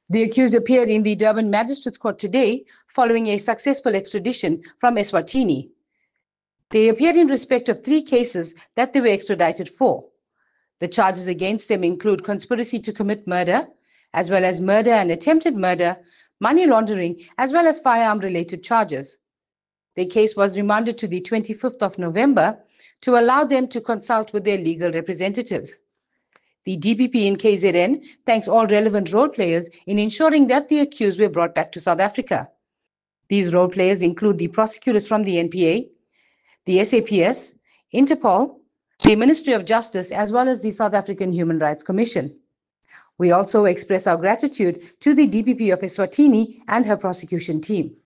The accused appeared in the Durban Magistrates Court today following a successful extradition from Eswatini. They appeared in respect of 3 cases that they were extradited for. The charges against them include conspiracy to commit murder, as well as murder and attempted murder, money laundering, as well as firearm-related charges. Their case was remanded to the 25th of November to allow them to consult with their legal representatives. The DPP in KZN thanks all relevant role players in ensuring that the accused were brought back to South Africa. These role players include the prosecutors from the NPA, the SAPS, Interpol, the Ministry of Justice, as well as the South African Human Rights Commission. We also express our gratitude to the DPP of Eswatini and her prosecution team.